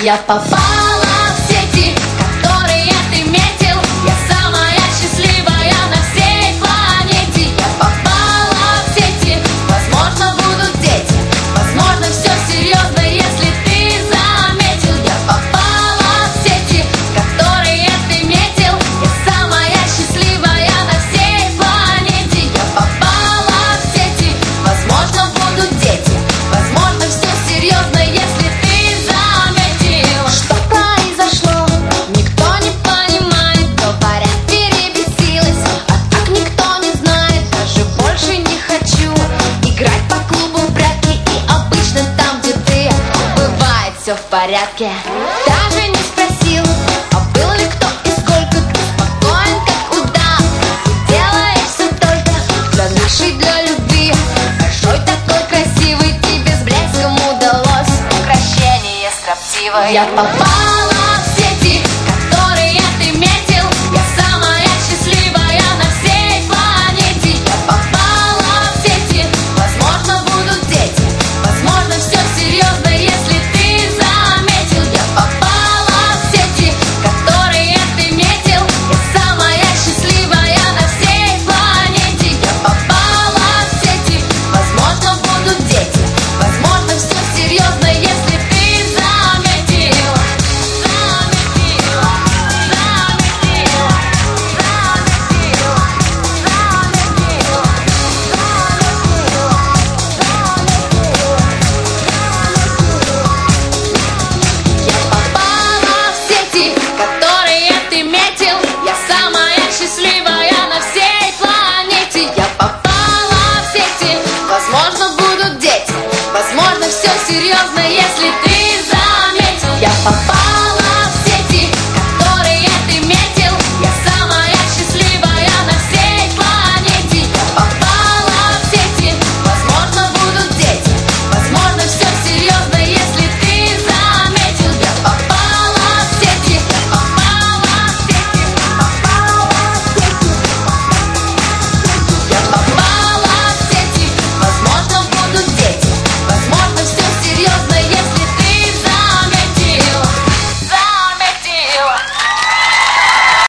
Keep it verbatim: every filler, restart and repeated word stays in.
Я попала в сети, которые ты метил. Я самая счастливая на всей планете. Я попала в сети, возможно, будут дети. Возможно, все серьезно, если ты заметил. Я попала в сети, которые ты метил. Я самая счастливая на всей планете. Я попала в сети, возможно, будут дети. Возможно, все серьезно, если ты заметил. Что произошло, никто не понимает. Говорят, перебесилась, а так никто не знает. Даже больше не хочу играть по клубу в прятки. И обычно там, где ты, бывает все в порядке. Даже не спросил, а был ли кто и сколько. Ты спокоен, как удав, и делаешь все только для нашей, для любви. Большой такой красивый, тебе с блеском удалось украшение строптивое. Я попала в сети, которые ты метил. Я самая счастливая на всей планете. Я попала в сети, возможно, будут дети. Возможно, все серьезно, если ты заметил. Я попала в сети, которые ты метил. Я самая счастливая на всей планете. Я попала в сети, возможно, будут дети. Возможно, все серьезно, если ты заметил. Заметил, заметил, заметил, заметил, заметил. Я попала в сети, которые ты метил. Я самая счастливая на всей планете. Я попала в сети, возможно, будут дети. Возможно, все серьезно, если ты заметил. Я попала